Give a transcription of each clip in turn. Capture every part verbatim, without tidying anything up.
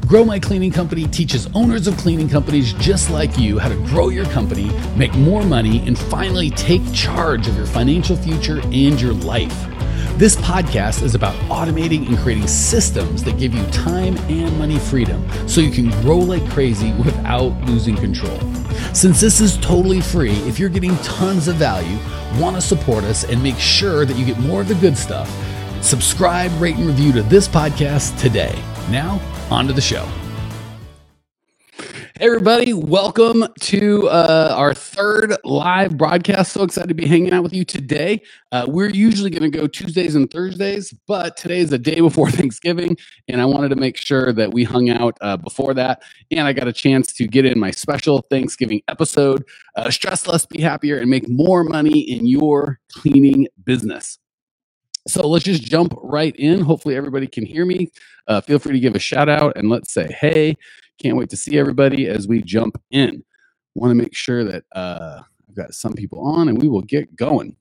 Grow My Cleaning Company teaches owners of cleaning companies just like you how to grow your company, make more money, and finally take charge of your financial future and your life. This podcast is about automating and creating systems that give you time and money freedom so you can grow like crazy without losing control. Since this is totally free, if you're getting tons of value, want to support us, and make sure that you get more of the good stuff, subscribe, rate, and review to this podcast today. Now, on to the show. Hey everybody, welcome to uh, our third live broadcast. So excited to be hanging out with you today. Uh, we're usually going to go Tuesdays and Thursdays, but today is the day before Thanksgiving, and I wanted to make sure that we hung out uh, before that, and I got a chance to get in my special Thanksgiving episode, uh, Stress Less, Be Happier, and Make More Money in Your Cleaning Business. So let's just jump right in. Hopefully everybody can hear me. Uh, feel free to give a shout out and let's say, hey, can't wait to see everybody as we jump in. Want to make sure that uh, I've got some people on and we will get going.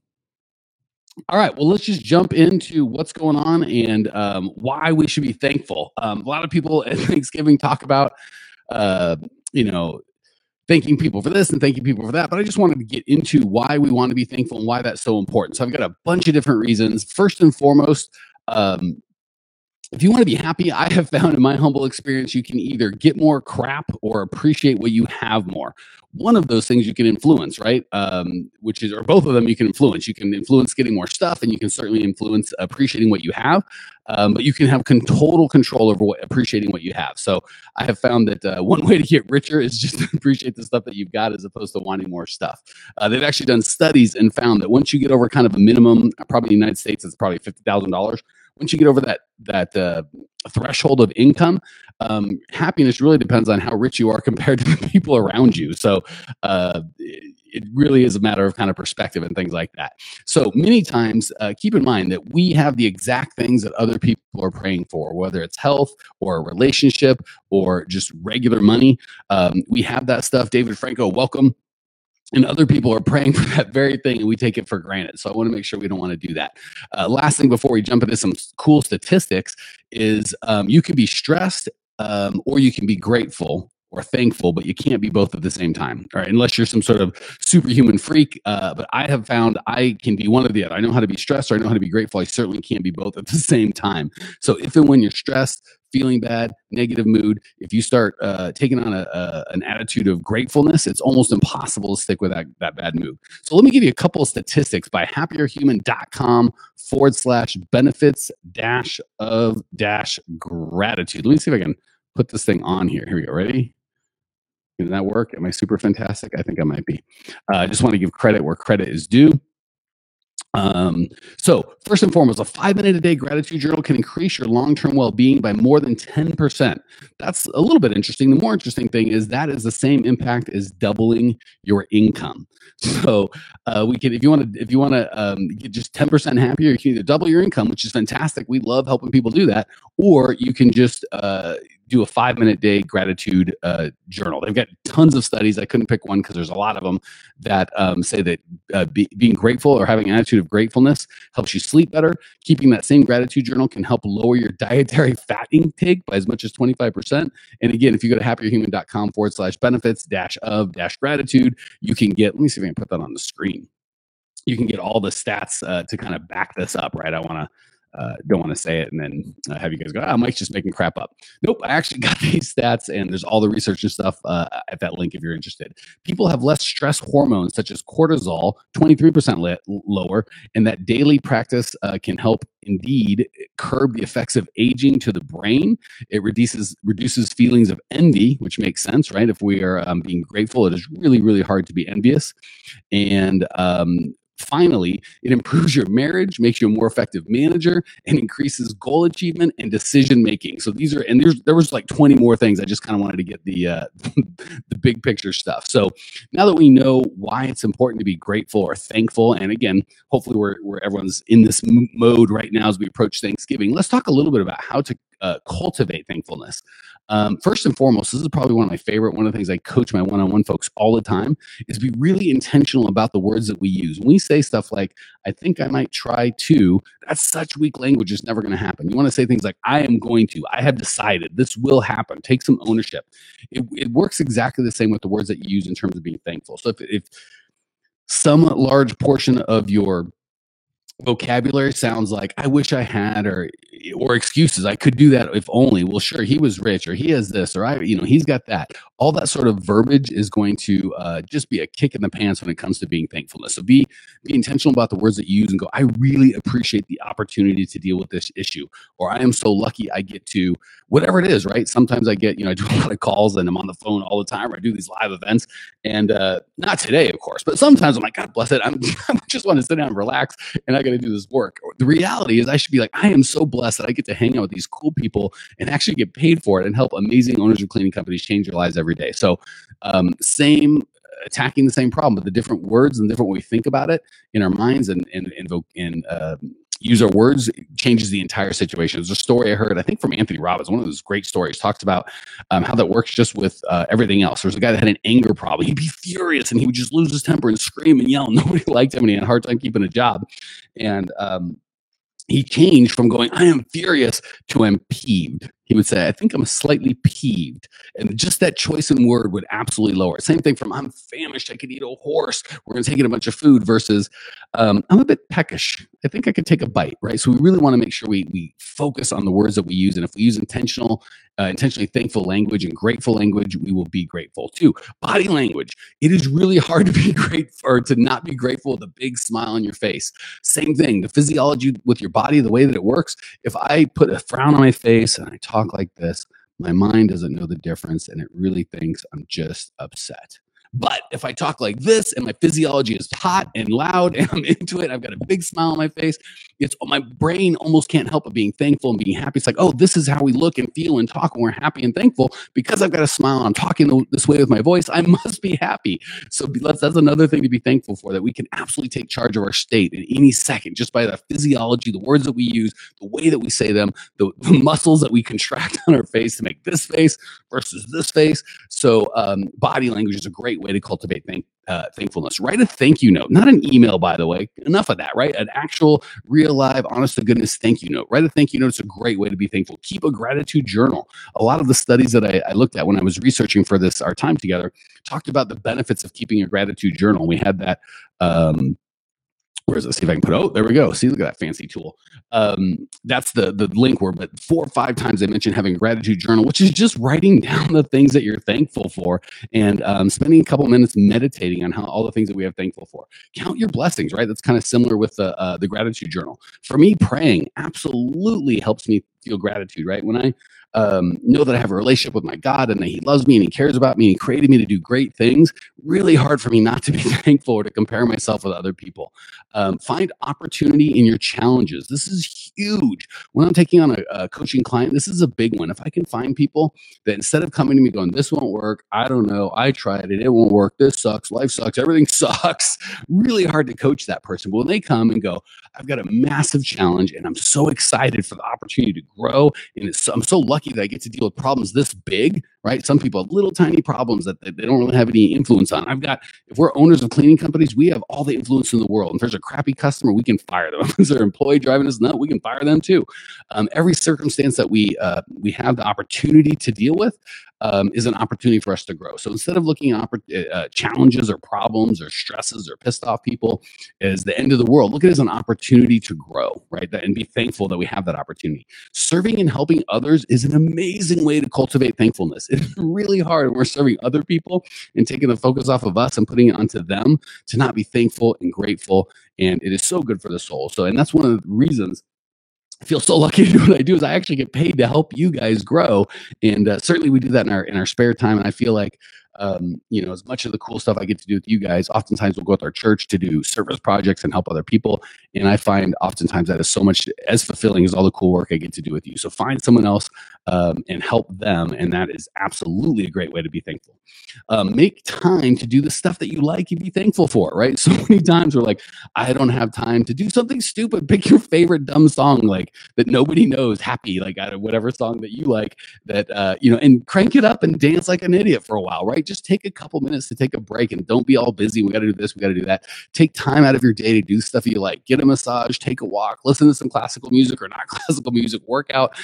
All right, well, let's just jump into what's going on and um, why we should be thankful. Um, a lot of people at Thanksgiving talk about, uh, you know, thanking people for this and thanking people for that, but I just wanted to get into why we want to be thankful and why that's so important. So I've got a bunch of different reasons. First and foremost, um, if you want to be happy, I have found in my humble experience, you can either get more crap or appreciate what you have more. One of those things you can influence, right? Um, which is, or both of them you can influence. You can influence getting more stuff, and you can certainly influence appreciating what you have. Um, but you can have con- total control over what, appreciating what you have. So I have found that uh, one way to get richer is just to appreciate the stuff that you've got as opposed to wanting more stuff. Uh, they've actually done studies and found that once you get over kind of a minimum, probably in the United States, it's probably fifty thousand dollars. Once you get over that that uh, threshold of income, um, happiness really depends on how rich you are compared to the people around you. So uh, it, it really is a matter of kind of perspective and things like that. So many times, uh, keep in mind that we have the exact things that other people are praying for, whether it's health or a relationship or just regular money. Um, we have that stuff. David Franco, welcome. And other people are praying for that very thing, and we take it for granted. So I want to make sure we don't want to do that. Uh, last thing before we jump into some cool statistics is um, you can be stressed um, or you can be grateful or thankful, but you can't be both at the same time, all right? Unless you're some sort of superhuman freak. Uh, but I have found I can be one or the other. I know how to be stressed or I know how to be grateful. I certainly can't be both at the same time. So if and when you're stressed, feeling bad, negative mood, if you start uh, taking on a, a, an attitude of gratefulness, it's almost impossible to stick with that, that bad mood. So let me give you a couple of statistics by happierhuman.com forward slash benefits dash of dash gratitude. Let me see if I can put this thing on here. Here we go. Ready? Did that work? Am I super fantastic? I think I might be. Uh, I just want to give credit where credit is due. Um, so first and foremost, a five minute a day gratitude journal can increase your long-term well-being by more than ten percent. That's a little bit interesting. The more interesting thing is that is the same impact as doubling your income. So, uh, we can, if you want to, if you want to, um, get just ten percent happier, you can either double your income, which is fantastic. We love helping people do that. Or you can just, uh, do a five minute day gratitude uh, journal. They've got tons of studies. I couldn't pick one because there's a lot of them that um, say that uh, be, being grateful or having an attitude of gratefulness helps you sleep better. Keeping that same gratitude journal can help lower your dietary fat intake by as much as twenty-five percent. And again, if you go to happierhuman.com forward slash benefits dash of dash gratitude, you can get, let me see if I can put that on the screen. You can get all the stats uh, to kind of back this up, right? I want to Uh, don't want to say it and then uh, have you guys go, oh, Mike's just making crap up. Nope, I actually got these stats and there's all the research and stuff uh, at that link if you're interested. People have less stress hormones such as cortisol, twenty-three percent le- lower, and that daily practice uh, can help indeed curb the effects of aging to the brain. It reduces reduces feelings of envy, which makes sense, right? If we are um, being grateful, it is really, really hard to be envious. And um, Finally, it improves your marriage, makes you a more effective manager, and increases goal achievement and decision making. So these are, and there's there was like twenty more things. I just kind of wanted to get the uh, the big picture stuff. So now that we know why it's important to be grateful or thankful, and again, hopefully we're, we're everyone's in this m- mode right now as we approach Thanksgiving. Let's talk a little bit about how to uh, cultivate thankfulness. Um, first and foremost, this is probably one of my favorite. One of the things I coach my one-on-one folks all the time is be really intentional about the words that we use. When we say stuff like, I think I might try to, that's such weak language. It's never going to happen. You want to say things like, I am going to, I have decided, this will happen. Take some ownership. It, it works exactly the same with the words that you use in terms of being thankful. So if, if some large portion of your vocabulary sounds like I wish I had, or or excuses, I could do that if only, well, sure, he was rich, or he has this, or I, you know, he's got that, all that sort of verbiage is going to uh, just be a kick in the pants when it comes to being thankfulness. So be be intentional about the words that you use and go, I really appreciate the opportunity to deal with this issue, or I am so lucky I get to, whatever it is, right? Sometimes I get, you know, I do a lot of calls and I'm on the phone all the time, or I do these live events, and uh, not today, of course, but sometimes I'm like, God bless it, I'm, I just want to sit down and relax, and I got to do this work. The reality is I should be like, I am so blessed that I get to hang out with these cool people and actually get paid for it and help amazing owners of cleaning companies change their lives every day. So um, same, attacking the same problem, but the different words and different way we think about it in our minds and, and, and, and uh, use our words changes the entire situation. There's a story I heard, I think from Anthony Robbins, one of those great stories, talks about um, how that works just with uh, everything else. There's a guy that had an anger problem. He'd be furious and he would just lose his temper and scream and yell. Nobody liked him and he had a hard time keeping a job. And um, he changed from going, I am furious, to I'm peeved. He would say, I think I'm slightly peeved. And just that choice in word would absolutely lower it. Same thing from, I'm famished, I could eat a horse, we're going to take in a bunch of food, versus um, I'm a bit peckish, I think I could take a bite, right? So we really want to make sure we we focus on the words that we use. And if we use intentional, uh, intentionally thankful language and grateful language, we will be grateful too. Body language. It is really hard to be grateful, or to not be grateful with a big smile on your face. Same thing, the physiology with your body, the way that it works. If I put a frown on my face and I talk like this, my mind doesn't know the difference and it really thinks I'm just upset. But if I talk like this and my physiology is hot and loud and I'm into it, I've got a big smile on my face, it's my brain almost can't help but being thankful and being happy. It's like, oh, this is how we look and feel and talk when we're happy and thankful, because I've got a smile and I'm talking this way with my voice. I must be happy. So let's, that's another thing to be thankful for, that we can absolutely take charge of our state in any second, just by the physiology, the words that we use, the way that we say them, the, the muscles that we contract on our face to make this face versus this face. So um, body language is a great way to cultivate thank, uh, thankfulness. Write a thank you note, not an email, by the way. Enough of that, right? An actual, real, live, honest to goodness thank you note. Write a thank you note. It's a great way to be thankful. Keep a gratitude journal. A lot of the studies that I, I looked at when I was researching for this, our time together, talked about the benefits of keeping a gratitude journal. We had that. Um, Where is it? See if I can put, oh, there we go. See, look at that fancy tool. Um, that's the the link where, but four or five times I mentioned having a gratitude journal, which is just writing down the things that you're thankful for, and um, spending a couple minutes meditating on how all the things that we have thankful for. Count your blessings, right? That's kind of similar with the uh, the gratitude journal. For me, praying absolutely helps me feel gratitude, right? When I um, know that I have a relationship with my God and that he loves me and he cares about me and he created me to do great things, really hard for me not to be thankful or to compare myself with other people. Um, find opportunity in your challenges. This is huge. When I'm taking on a, a coaching client, this is a big one. If I can find people that instead of coming to me going, this won't work, I don't know, I tried it, it won't work, this sucks, life sucks, everything sucks, really hard to coach that person. But when they come and go, I've got a massive challenge and I'm so excited for the opportunity to grow, and it's, I'm so lucky that I get to deal with problems this big, right? Some people have little tiny problems that they, they don't really have any influence on. I've got, if we're owners of cleaning companies, we have all the influence in the world. And if there's a crappy customer, we can fire them. If there's an employee driving us nuts, we can fire them too. Um, every circumstance that we uh, we have the opportunity to deal with um, is an opportunity for us to grow. So instead of looking at uh, challenges or problems or stresses or pissed off people as the end of the world, look at it as an opportunity to grow, right? That, and be thankful that we have that opportunity. Serving and helping others is an amazing way to cultivate thankfulness. It's really hard when we're serving other people and taking the focus off of us and putting it onto them to not be thankful and grateful. And it is so good for the soul. So, and that's one of the reasons I feel so lucky to do what I do, is I actually get paid to help you guys grow. And uh, certainly we do that in our in our spare time. And I feel like, um, you know, as much of the cool stuff I get to do with you guys, oftentimes we'll go with our church to do service projects and help other people. And I find oftentimes that is so much as fulfilling as all the cool work I get to do with you. So find someone else um, and help them. And that is absolutely a great way to be thankful. Um, make time to do the stuff that you like and be thankful for, right? So many times we're like, I don't have time to do something stupid. Pick your favorite dumb song, like that nobody knows, happy, like out of whatever song that you like, that, uh, you know, and crank it up and dance like an idiot for a while, right? Just take a couple minutes to take a break and don't be all busy. We got to do this, we got to do that. Take time out of your day to do stuff you like. Get a massage, take a walk, listen to some classical music or not classical music, work out.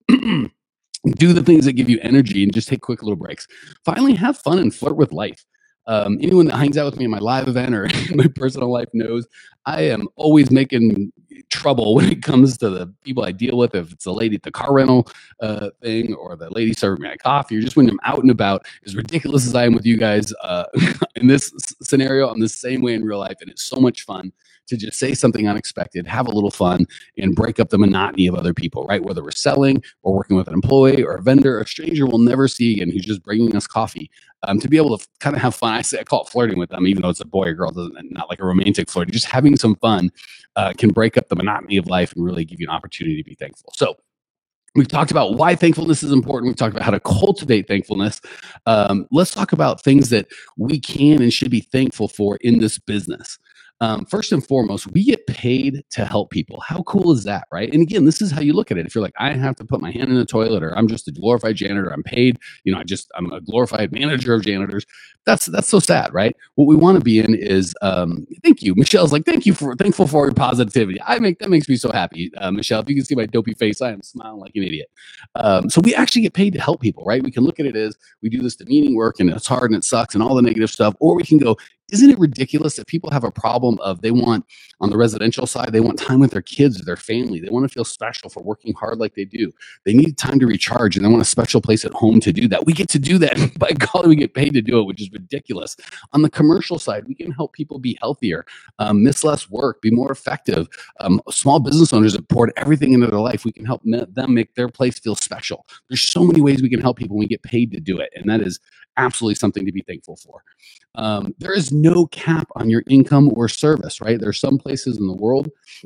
Do the things that give you energy and just take quick little breaks. Finally, have fun and flirt with life. Um, anyone that hangs out with me in my live event or in my personal life knows I am always making trouble when it comes to the people I deal with. If it's the lady at the car rental uh, thing or the lady serving me my coffee, or just when I'm out and about, as ridiculous as I am with you guys uh, in this scenario, I'm the same way in real life. And it's so much fun to just say something unexpected, have a little fun, and break up the monotony of other people, right? Whether we're selling or working with an employee or a vendor, a stranger we'll never see again who's just bringing us coffee. Um, to be able to kind of have fun. I say I call it flirting with them, even though it's a boy or girl, doesn't not like a romantic flirting. Just having some fun uh, can break up the monotony of life and really give you an opportunity to be thankful. So we've talked about why thankfulness is important. We've talked about how to cultivate thankfulness. Um, let's talk about things that we can and should be thankful for in this business. Um, first and foremost, we get paid to help people. How cool is that, right? And again, this is how you look at it. If you're like, I have to put my hand in the toilet, or I'm just a glorified janitor, I'm paid, you know, I just, I'm a glorified manager of janitors. That's that's so sad, right? What we want to be in is, um, thank you. Michelle's like, thank you for, thankful for your positivity. I make, that makes me so happy. Uh, Michelle, if you can see my dopey face, I am smiling like an idiot. Um, so we actually get paid to help people, right? We can look at it as we do this demeaning work and it's hard and it sucks and all the negative stuff, or we can go, isn't it ridiculous that people have a problem of they want, on the residential side, they want time with their kids or their family. They want to feel special for working hard like they do. They need time to recharge and they want a special place at home to do that. We get to do that. By golly, we get paid to do it, which is ridiculous. On the commercial side, we can help people be healthier, um, miss less work, be more effective. Um, small business owners have poured everything into their life. We can help them make their place feel special. There's so many ways we can help people when we get paid to do it. And that is absolutely something to be thankful for. Um, there is no cap on your income or service, right? There are some places in the world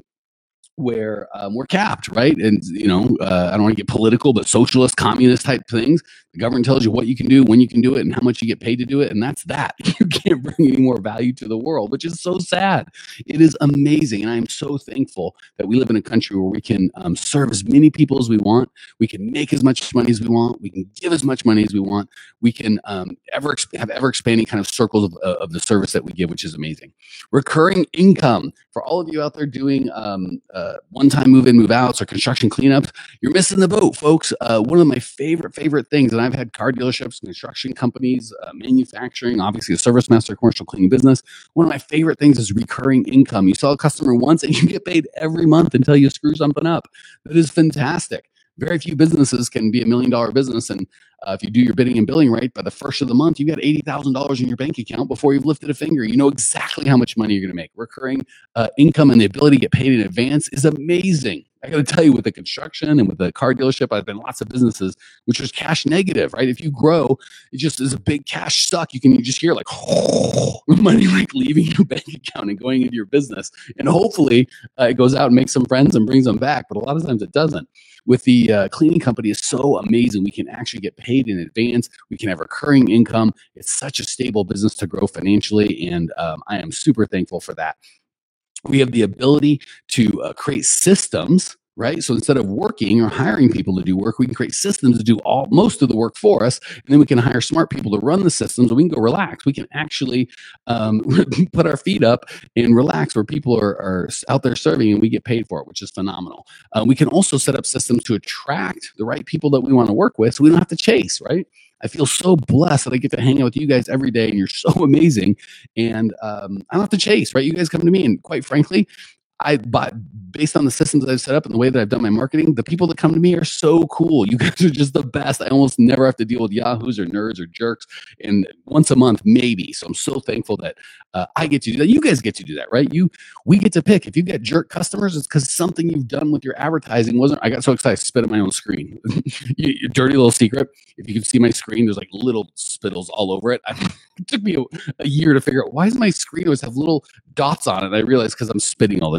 where um, we're capped, right? And, you know, uh, I don't want to get political, but socialist, communist type things. The government tells you what you can do, when you can do it, and how much you get paid to do it. And that's that. You can't bring any more value to the world, which is so sad. It is amazing. And I'm so thankful that we live in a country where we can um, serve as many people as we want. We can make as much money as we want. We can give as much money as we want. We can um, ever exp- have ever expanding kind of circles of, uh, of the service that we give, which is amazing. Recurring income. For all of you out there doing um, uh, one-time move-in, move-outs, or construction cleanups, you're missing the boat, folks. Uh, one of my favorite, favorite things, and I've had car dealerships, construction companies, uh, manufacturing, obviously a service master, commercial cleaning business. One of my favorite things is recurring income. You saw a customer once and you get paid every month until you screw something up. That is fantastic. Very few businesses can be a million dollar business. And uh, if you do your bidding and billing right, by the first of the month, you got eighty thousand dollars in your bank account before you've lifted a finger. You know exactly how much money you're going to make. Recurring uh, income and the ability to get paid in advance is amazing. I got to tell you, with the construction and with the car dealership, I've been lots of businesses which was cash negative, right? If you grow, it just is a big cash suck. You can you just hear like oh, money like leaving your bank account and going into your business. And hopefully uh, it goes out and makes some friends and brings them back. But a lot of times it doesn't. With the uh, cleaning company is so amazing. We can actually get paid in advance. We can have recurring income. It's such a stable business to grow financially. And um, I am super thankful for that. We have the ability to uh, create systems, right? So instead of working or hiring people to do work, we can create systems to do all most of the work for us. And then we can hire smart people to run the systems and we can go relax. We can actually um, put our feet up and relax where people are, are out there serving and we get paid for it, which is phenomenal. Uh, we can also set up systems to attract the right people that we want to work with so we don't have to chase, right? I feel so blessed that I get to hang out with you guys every day and you're so amazing. And um, I don't have to chase, right? You guys come to me and quite frankly, I but based on the systems that I've set up and the way that I've done my marketing, the people that come to me are so cool. You guys are just the best. I almost never have to deal with yahoos or nerds or jerks, and once a month maybe. So I'm so thankful that uh, I get to do that. You guys get to do that, right? You we get to pick. If you get jerk customers, it's because something you've done with your advertising wasn't. I got so excited, I spit at my own screen. you, your dirty little secret. If you can see my screen, there's like little spittles all over it. I, it took me a, a year to figure out why does my screen always have little dots on it. I realized because I'm spitting all the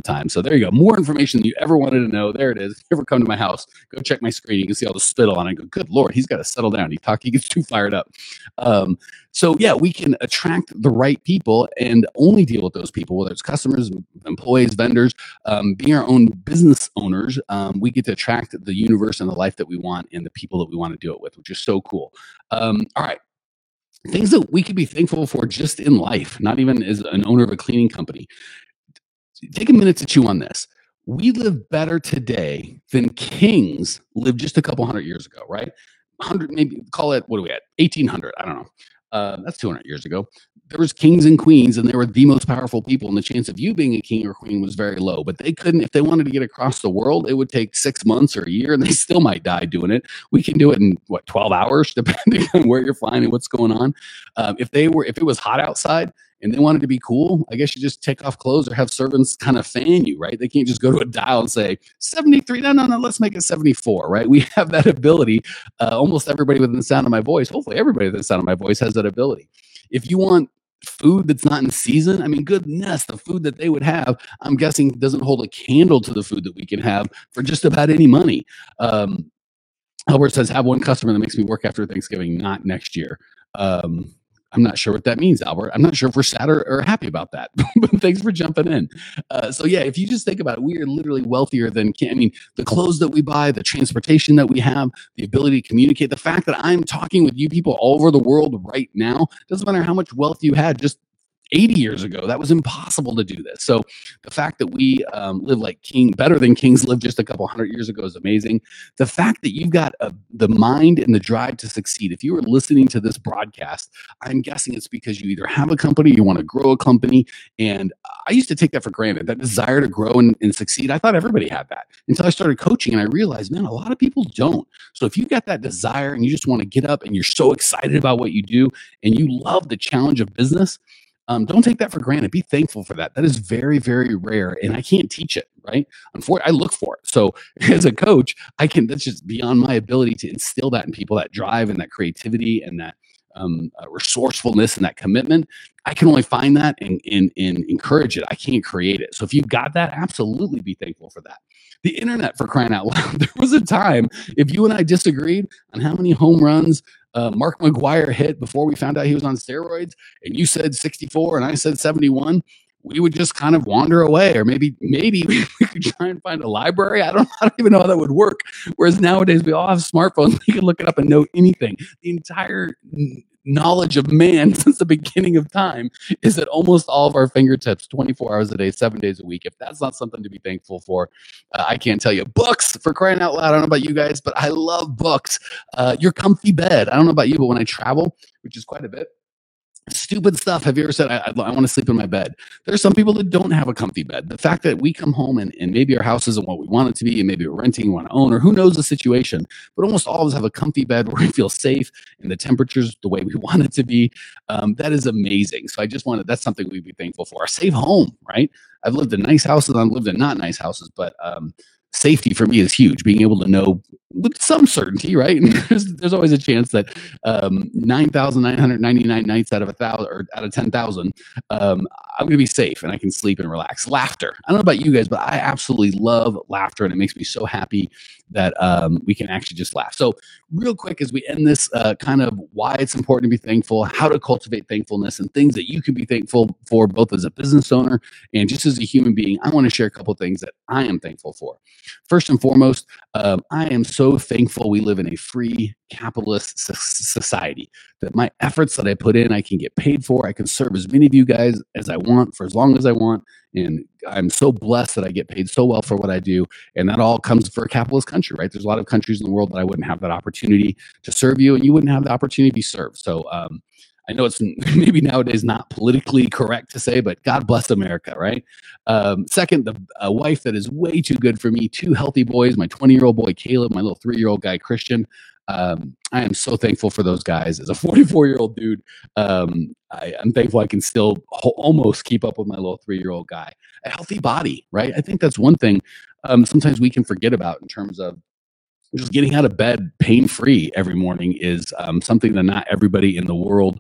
time. So there you go. More information than you ever wanted to know. There it is. If you ever come to my house, go check my screen. You can see all the spittle on it. I go, good Lord, he's got to settle down. He talk, he gets too fired up. Um, so yeah, we can attract the right people and only deal with those people, whether it's customers, employees, vendors, um, being our own business owners. Um, we get to attract the universe and the life that we want and the people that we want to do it with, which is so cool. Um, all right. Things that we could be thankful for just in life, not even as an owner of a cleaning company. Take a minute to chew on this. We live better today than kings lived just a couple hundred years ago, right? one hundred, maybe call it, what are we at? eighteen hundred. I don't know. Uh, that's two hundred years ago. There was kings and queens, and they were the most powerful people. And the chance of you being a king or queen was very low. But they couldn't, if they wanted to get across the world, it would take six months or a year, and they still might die doing it. We can do it in what, twelve hours, depending on where you're flying and what's going on. Um, if they were, if it was hot outside and they wanted to be cool, I guess you just take off clothes or have servants kind of fan you, right? They can't just go to a dial and say seventy-three. No, no, no. Let's make it seventy-four, right? We have that ability. Uh, almost everybody within the sound of my voice, hopefully everybody within the sound of my voice has that ability. If you want food that's not in season, I mean, goodness, the food that they would have, I'm guessing doesn't hold a candle to the food that we can have for just about any money. Um, Albert says, have one customer that makes me work after Thanksgiving, not next year. Um, I'm not sure what that means, Albert. I'm not sure if we're sad or, or happy about that, but thanks for jumping in. Uh, so yeah, if you just think about it, we are literally wealthier than, I mean, the clothes that we buy, the transportation that we have, the ability to communicate, the fact that I'm talking with you people all over the world right now, doesn't matter how much wealth you had just eighty years ago. That was impossible to do this. So the fact that we um, live like king, better than kings lived just a couple hundred years ago is amazing. The fact that you've got a, the mind and the drive to succeed. If you were listening to this broadcast, I'm guessing it's because you either have a company, you want to grow a company. And I used to take that for granted, that desire to grow and, and succeed. I thought everybody had that until I started coaching and I realized, man, a lot of people don't. So if you've got that desire and you just want to get up and you're so excited about what you do and you love the challenge of business, Um, don't take that for granted. Be thankful for that. That is very, very rare, and I can't teach it, right? Unfortunately, I look for it. So as a coach, I can, that's just beyond my ability to instill that in people, that drive and that creativity and that um, uh, resourcefulness and that commitment. I can only find that and, and, and encourage it. I can't create it. So if you've got that, absolutely be thankful for that. The internet, for crying out loud. There was a time, if you and I disagreed on how many home runs uh, Mark McGwire hit before we found out he was on steroids, and you said sixty-four and I said seventy-one, we would just kind of wander away, or maybe maybe we could try and find a library. I don't, I don't even know how that would work. Whereas nowadays we all have smartphones. We can look it up and know anything. The entire knowledge of man since the beginning of time is at almost all of our fingertips, twenty-four hours a day, seven days a week. If that's not something to be thankful for, uh, I can't tell you. Books, for crying out loud. I don't know about you guys, but I love books. Uh, your comfy bed. I don't know about you, but when I travel, which is quite a bit, stupid stuff. Have you ever said, I, I, I want to sleep in my bed? There are some people that don't have a comfy bed. The fact that we come home and, and maybe our house isn't what we want it to be, and maybe we're renting, we want to own, or who knows the situation, but almost all of us have a comfy bed where we feel safe and the temperature's the way we want it to be. Um, that is amazing. So I just wanted, that's something we'd be thankful for. A safe home, right? I've lived in nice houses, I've lived in not nice houses, but um, safety for me is huge. Being able to know with some certainty, right? And there's, there's always a chance that um, nine thousand nine hundred ninety-nine nights out of a thousand or out of ten thousand, um, I'm going to be safe and I can sleep and relax. Laughter. I don't know about you guys, but I absolutely love laughter, and it makes me so happy that um, we can actually just laugh. So real quick, as we end this, uh, kind of why it's important to be thankful, how to cultivate thankfulness, and things that you can be thankful for, both as a business owner and just as a human being. I want to share a couple of things that I am thankful for. First and foremost, um, I am so thankful we live in a free capitalist society, that my efforts that I put in, I can get paid for. I can serve as many of you guys as I want for as long as I want. And I'm so blessed that I get paid so well for what I do. And that all comes for a capitalist country, right? There's a lot of countries in the world that I wouldn't have that opportunity to serve you, and you wouldn't have the opportunity to be served. So um, I know it's maybe nowadays not politically correct to say, but God bless America, right? Um, second, the a wife that is way too good for me, two healthy boys, my twenty-year-old boy, Caleb, my little three-year-old guy, Christian. Um, I am so thankful for those guys. As a forty-four-year-old dude, um, I, I'm thankful I can still ho- almost keep up with my little three-year-old guy. A healthy body, right? I think that's one thing um, sometimes we can forget about in terms of just getting out of bed pain-free every morning is um, something that not everybody in the world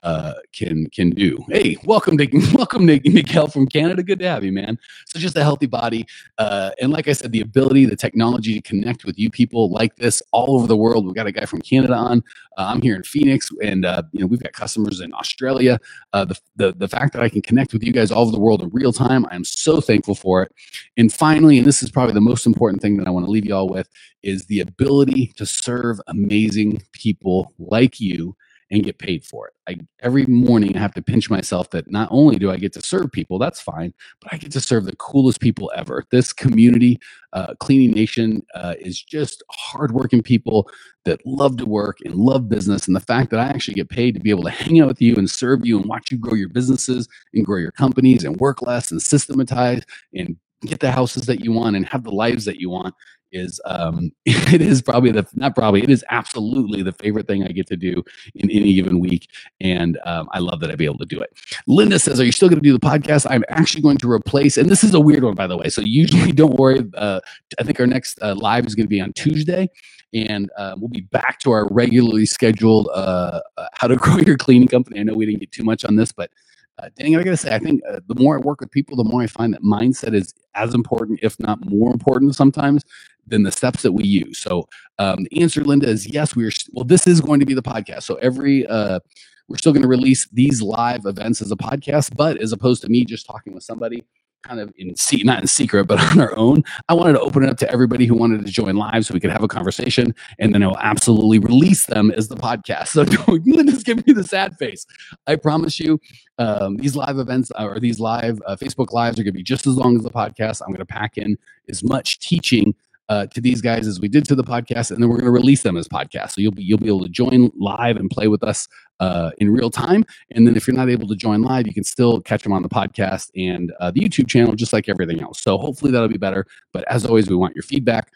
uh, can can do. Hey, welcome to welcome to Miguel from Canada. Good to have you, man. So just a healthy body, uh, and like I said, the ability, the technology to connect with you people like this all over the world. We've got a guy from Canada on. Uh, I'm here in Phoenix, and uh, you know we've got customers in Australia. Uh, the, the the fact that I can connect with you guys all over the world in real time, I'm so thankful for it. And finally, and this is probably the most important thing that I want to leave you all with, is the ability to serve amazing people like you and get paid for it. I, every morning I have to pinch myself that not only do I get to serve people, that's fine, but I get to serve the coolest people ever. This community, uh, Cleaning Nation, uh, is just hardworking people that love to work and love business. And the fact that I actually get paid to be able to hang out with you and serve you and watch you grow your businesses and grow your companies and work less and systematize and get the houses that you want and have the lives that you want is um it is probably the not probably it is absolutely the favorite thing I get to do in any given week, and um, I love that I'd be able to do it. Linda says, are you still going to do the podcast? I'm actually going to replace, and this is a weird one, by the way, so usually don't worry, uh I think our next uh, live is going to be on Tuesday, and uh, we'll be back to our regularly scheduled uh, uh how to grow your cleaning company. I know we didn't get too much on this, but Uh, dang it, I gotta say, I think uh, the more I work with people, the more I find that mindset is as important, if not more important sometimes, than the steps that we use. So um, the answer, Linda, is yes, we are, well, this is going to be the podcast. So every, uh, we're still going to release these live events as a podcast, but as opposed to me just talking with somebody kind of in se- not in secret, but on our own, I wanted to open it up to everybody who wanted to join live so we could have a conversation, and then I will absolutely release them as the podcast. So don't Linda's giving me the sad face. I promise you, um, these live events or these live uh, Facebook lives are going to be just as long as the podcast. I'm going to pack in as much teaching Uh, to these guys as we did to the podcast, and then we're going to release them as podcasts. So you'll be you'll be able to join live and play with us uh, in real time. And then if you're not able to join live, you can still catch them on the podcast and uh, the YouTube channel, just like everything else. So hopefully that'll be better. But as always, we want your feedback.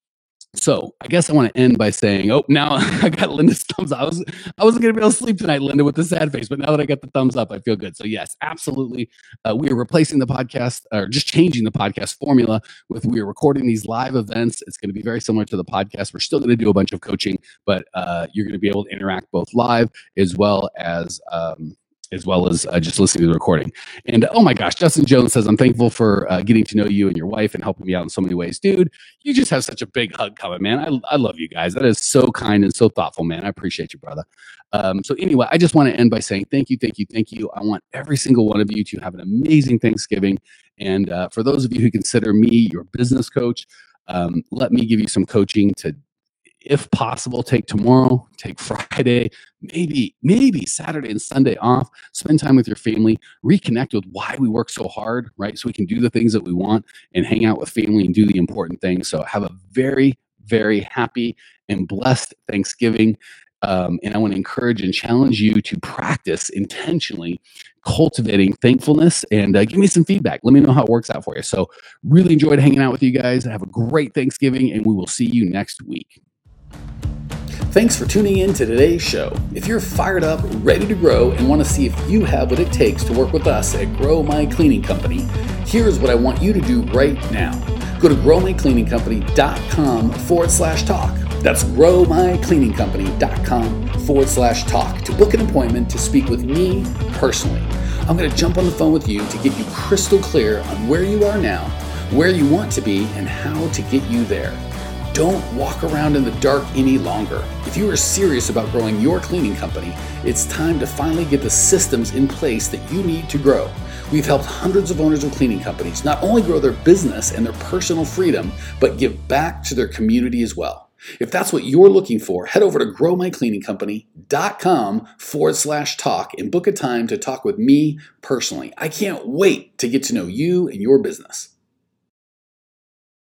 So I guess I want to end by saying, oh, now I got Linda's thumbs up. I, was, I wasn't going to be able to sleep tonight, Linda, with the sad face, but now that I got the thumbs up, I feel good. So yes, absolutely. Uh, we are replacing the podcast, or just changing the podcast formula with, we are recording these live events. It's going to be very similar to the podcast. We're still going to do a bunch of coaching, but uh, you're going to be able to interact both live as well as um, as well as uh, just listening to the recording. And oh my gosh, Justin Jones says, I'm thankful for uh, getting to know you and your wife and helping me out in so many ways. Dude, you just have such a big hug coming, man. I, I love you guys. That is so kind and so thoughtful, man. I appreciate you, brother. Um, so anyway, I just want to end by saying thank you, thank you, thank you. I want every single one of you to have an amazing Thanksgiving. And uh, for those of you who consider me your business coach, um, let me give you some coaching to, if possible, take tomorrow, take Friday, maybe, maybe Saturday and Sunday off, spend time with your family, reconnect with why we work so hard, right? So we can do the things that we want and hang out with family and do the important things. So have a very, very happy and blessed Thanksgiving. Um, and I want to encourage and challenge you to practice intentionally cultivating thankfulness, and uh, give me some feedback. Let me know how it works out for you. So really enjoyed hanging out with you guys. Have a great Thanksgiving, and we will see you next week. Thanks for tuning in to today's show. If you're fired up, ready to grow, and want to see if you have what it takes to work with us at Grow My Cleaning Company, here's what I want you to do right now. Go to growmycleaningcompany.com forward slash talk. That's growmycleaningcompany.com forward slash talk to book an appointment to speak with me personally. I'm going to jump on the phone with you to get you crystal clear on where you are now, where you want to be, and how to get you there. Don't walk around in the dark any longer. If you are serious about growing your cleaning company, it's time to finally get the systems in place that you need to grow. We've helped hundreds of owners of cleaning companies not only grow their business and their personal freedom, but give back to their community as well. If that's what you're looking for, head over to growmycleaningcompany.com forward slash talk and book a time to talk with me personally. I can't wait to get to know you and your business.